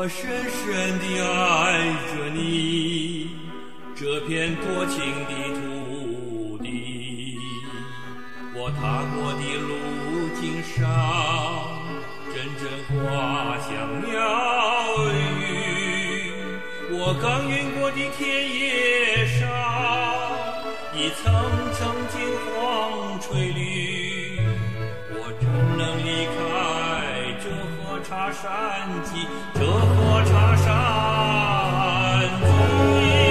我深深地爱着你，这片多情的土地。我踏过的路径上，阵阵花香鸟语。我耕耘过的田野上，一层层金黄垂绿。我怎能离开这河叉山脊，这河叉山脊。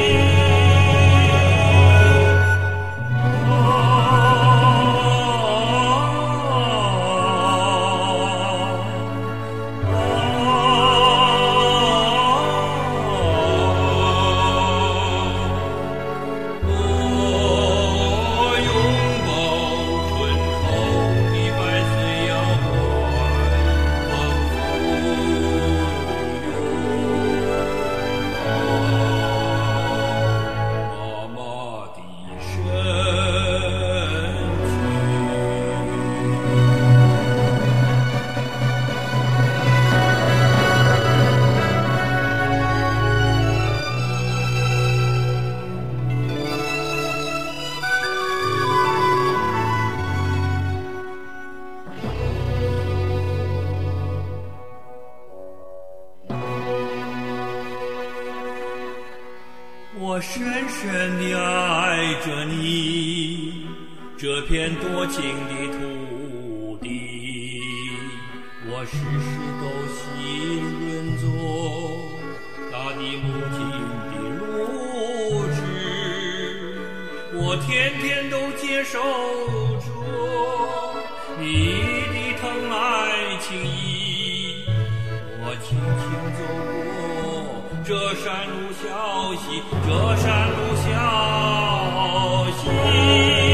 我深深地爱着你，这片多情的土地。我时时都信任着大地母亲的乳汁，我天天都接受着你的疼爱情谊。我轻轻走过这山路小溪，这山路小溪。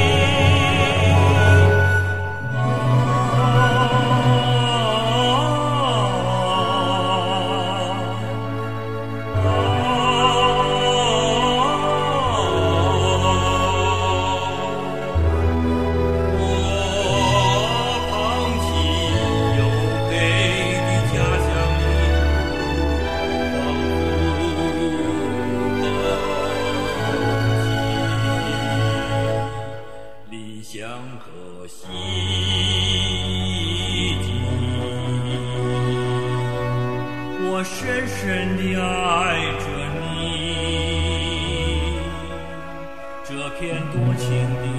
相和希冀，我深深地爱着你，这片多情的